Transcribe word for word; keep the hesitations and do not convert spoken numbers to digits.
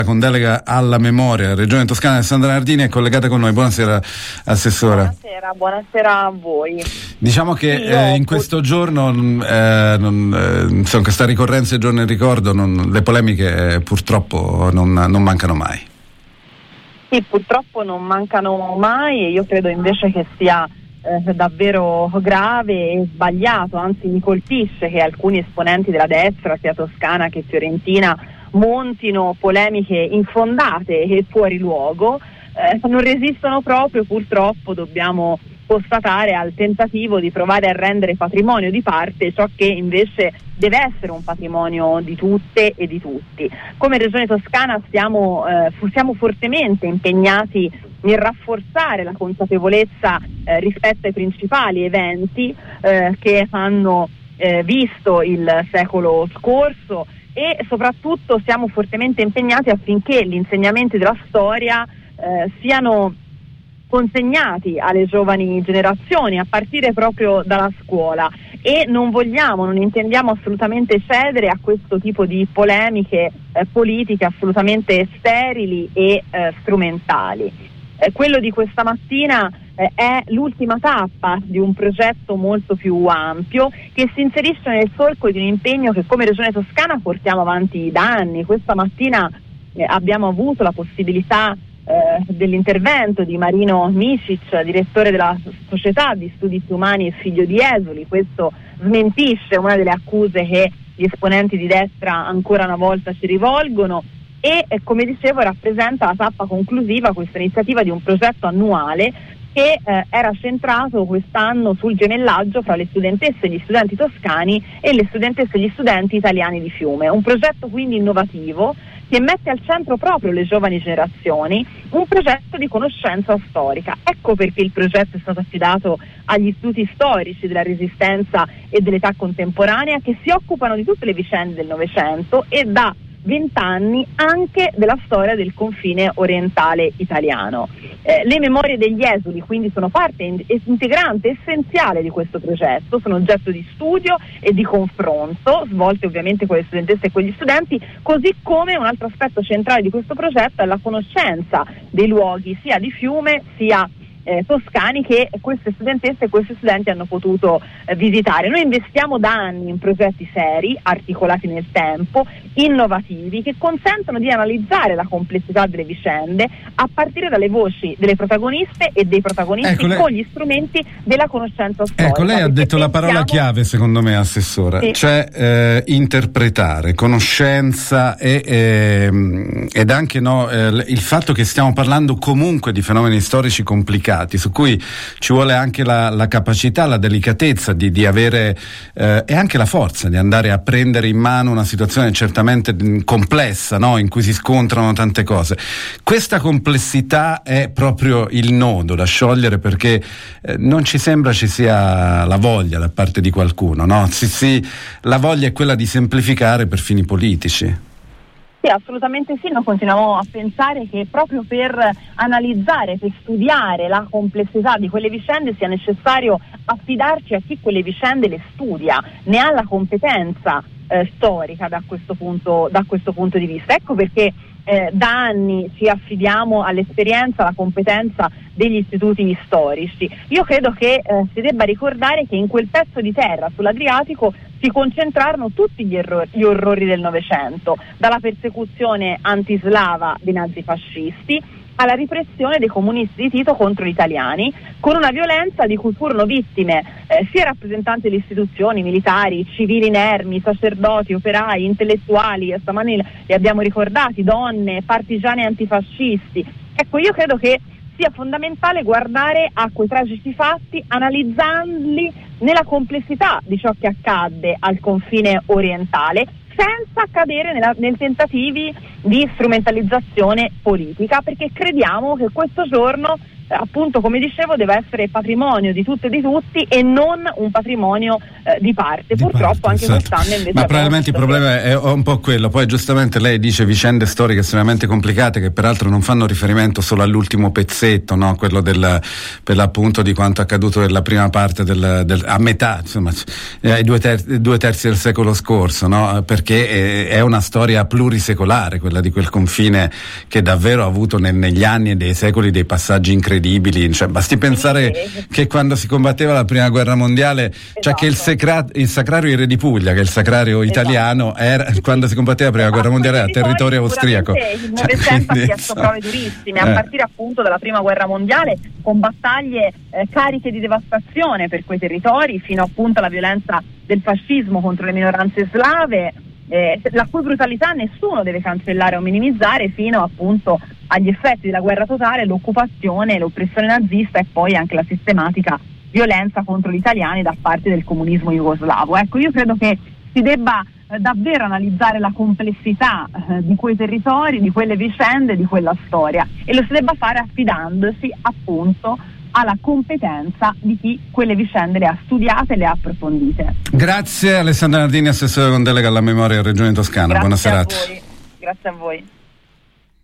con delega alla memoria, Regione Toscana. Alessandra Nardini è collegata con noi. Buonasera Assessora. Buonasera, buonasera a voi. Diciamo che sì, eh, in questo giorno, eh, non, eh, insomma, questa ricorrenza del giorno in ricordo, non, le polemiche eh, purtroppo non, non mancano mai. Sì, purtroppo non mancano mai, e io credo invece che sia eh, davvero grave e sbagliato, anzi mi colpisce che alcuni esponenti della destra, sia toscana che fiorentina, montino polemiche infondate e fuori luogo. Eh, non resistono proprio, purtroppo dobbiamo constatare, al tentativo di provare a rendere patrimonio di parte ciò che invece deve essere un patrimonio di tutte e di tutti. Come Regione Toscana stiamo, eh, siamo fortemente impegnati nel rafforzare la consapevolezza eh, rispetto ai principali eventi eh, che hanno eh, visto il secolo scorso, e soprattutto siamo fortemente impegnati affinché gli insegnamenti della storia eh, siano consegnati alle giovani generazioni a partire proprio dalla scuola, e non vogliamo, non intendiamo assolutamente cedere a questo tipo di polemiche eh, politiche assolutamente sterili e eh, strumentali. Eh, quello di questa mattina eh, è l'ultima tappa di un progetto molto più ampio che si inserisce nel solco di un impegno che come Regione Toscana portiamo avanti da anni. Questa mattina eh, abbiamo avuto la possibilità eh, dell'intervento di Marino Micic, direttore della Società di Studi Umani e figlio di Esuli. Questo smentisce una delle accuse che gli esponenti di destra ancora una volta ci rivolgono, e eh, come dicevo rappresenta la tappa conclusiva, questa iniziativa, di un progetto annuale che eh, era centrato quest'anno sul gemellaggio fra le studentesse e gli studenti toscani e le studentesse e gli studenti italiani di Fiume. Un progetto quindi innovativo che mette al centro proprio le giovani generazioni, un progetto di conoscenza storica. Ecco perché il progetto è stato affidato agli istituti storici della Resistenza e dell'età contemporanea, che si occupano di tutte le vicende del Novecento e da vent'anni anche della storia del confine orientale italiano. Eh, le memorie degli esuli quindi sono parte in- integrante, essenziale di questo progetto, sono oggetto di studio e di confronto, svolte ovviamente con le studentesse e con gli studenti, così come un altro aspetto centrale di questo progetto è la conoscenza dei luoghi sia di Fiume sia Eh, toscani che queste studentesse e questi studenti hanno potuto eh, visitare. Noi investiamo da anni in progetti seri, articolati nel tempo, innovativi, che consentono di analizzare la complessità delle vicende a partire dalle voci delle protagoniste e dei protagonisti, ecco, lei... con gli strumenti della conoscenza storica. Ecco, lei ha detto pensiamo... la parola chiave, secondo me, Assessora, sì. cioè eh, interpretare, conoscenza e, eh, ed anche no, eh, il fatto che stiamo parlando comunque di fenomeni storici complicati, su cui ci vuole anche la, la capacità, la delicatezza di, di avere eh, e anche la forza di andare a prendere in mano una situazione certamente complessa, no? In cui si scontrano tante cose. Questa complessità è proprio il nodo da sciogliere, perché eh, non ci sembra ci sia la voglia da parte di qualcuno, no? Sì, sì, la voglia è quella di semplificare per fini politici. Sì, assolutamente sì, noi continuiamo a pensare che proprio per analizzare, per studiare la complessità di quelle vicende sia necessario affidarci a chi quelle vicende le studia, ne ha la competenza eh, storica da questo punto, da questo punto di vista. Ecco perché eh, da anni ci affidiamo all'esperienza, alla competenza degli istituti storici. Io credo che eh, si debba ricordare che in quel pezzo di terra sull'Adriatico si concentrarono tutti gli, errori, gli orrori del Novecento, dalla persecuzione antislava dei nazifascisti alla repressione dei comunisti di Tito contro gli italiani, con una violenza di cui furono vittime eh, sia rappresentanti delle istituzioni, militari, civili inermi, sacerdoti, operai, intellettuali, stamani li abbiamo ricordati, donne, partigiani antifascisti. Ecco, io credo che sia fondamentale guardare a quei tragici fatti, analizzarli nella complessità di ciò che accadde al confine orientale, senza cadere nella, nel tentativi di strumentalizzazione politica, perché crediamo che questo giorno appunto, come dicevo, deve essere patrimonio di tutte e di tutti e non un patrimonio eh, di parte. Di Purtroppo parte, anche esatto. quest'anno invece ma probabilmente il problema è un po' quello. Poi giustamente lei dice vicende storiche estremamente complicate che peraltro non fanno riferimento solo all'ultimo pezzetto, no? Quello del, per l'appunto di quanto accaduto nella prima parte del, del a metà, insomma, ai due, ter- due terzi del secolo scorso, no? Perché è, è una storia plurisecolare quella di quel confine che davvero ha avuto nel, negli anni e dei secoli dei passaggi incredibili. Cioè, basti pensare sì, che quando si combatteva la prima guerra mondiale, esatto. cioè che il, secra- il sacrario Re di Puglia, che è il sacrario esatto. italiano, era, quando si combatteva la prima esatto. guerra mondiale era territorio austriaco. Il Novecento ha chiesto prove durissime, eh. a partire appunto dalla prima guerra mondiale, con battaglie eh, cariche di devastazione per quei territori, fino appunto alla violenza del fascismo contro le minoranze slave, eh, la cui brutalità nessuno deve cancellare o minimizzare, fino appunto agli effetti della guerra totale, l'occupazione, l'oppressione nazista e poi anche la sistematica violenza contro gli italiani da parte del comunismo jugoslavo. Ecco, io credo che si debba eh, davvero analizzare la complessità eh, di quei territori, di quelle vicende, di quella storia, e lo si debba fare affidandosi appunto alla competenza di chi quelle vicende le ha studiate e le ha approfondite. Grazie Alessandra Nardini, assessore con delega alla memoria Regione Toscana. Grazie Buona serata. A voi. Grazie a voi.